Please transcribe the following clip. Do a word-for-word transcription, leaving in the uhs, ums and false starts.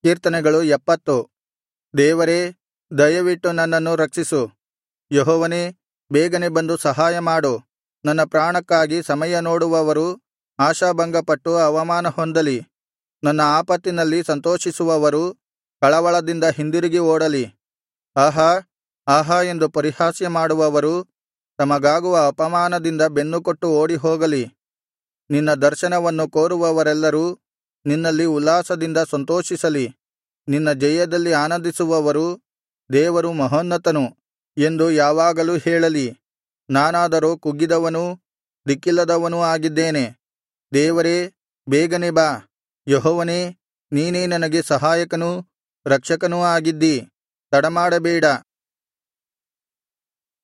ಕೀರ್ತನೆಗಳು ಎಪ್ಪತ್ತು. ದೇವರೇ, ದಯವಿಟ್ಟು ನನ್ನನ್ನು ರಕ್ಷಿಸು. ಯೆಹೋವನೇ, ಬೇಗನೆ ಬಂದು ಸಹಾಯಮಾಡು. ನನ್ನ ಪ್ರಾಣಕ್ಕಾಗಿ ಸಮಯ ನೋಡುವವರು ಆಶಾಭಂಗಪಟ್ಟು ಅವಮಾನ ಹೊಂದಲಿ. ನನ್ನ ಆಪತ್ತಿನಲ್ಲಿ ಸಂತೋಷಿಸುವವರು ಕಳವಳದಿಂದ ಹಿಂದಿರುಗಿ ಓಡಲಿ. ಆಹಾ, ಆಹಾ ಎಂದು ಪರಿಹಾಸ್ಯ ಮಾಡುವವರು ತಮಗಾಗುವ ಅಪಮಾನದಿಂದ ಬೆನ್ನುಕೊಟ್ಟು ಓಡಿಹೋಗಲಿ. ನಿನ್ನ ದರ್ಶನವನ್ನು ಕೋರುವವರೆಲ್ಲರೂ ನಿನ್ನಲ್ಲಿ ಉಲ್ಲಾಸದಿಂದ ಸಂತೋಷಿಸಲಿ. ನಿನ್ನ ಜಯದಲ್ಲಿ ಆನಂದಿಸುವವರು ದೇವರು ಮಹೋನ್ನತನು ಎಂದು ಯಾವಾಗಲೂ ಹೇಳಲಿ. ನಾನಾದರೋ ಕುಗ್ಗಿದವನೂ ದಿಕ್ಕಿಲ್ಲದವನೂ ಆಗಿದ್ದೇನೆ. ದೇವರೇ, ಬೇಗನೆ ಬಾ. ಯೆಹೋವನೇ, ನೀನೇ ನನಗೆ ಸಹಾಯಕನೂ ರಕ್ಷಕನೂ ಆಗಿದ್ದೀ. ತಡಮಾಡಬೇಡ.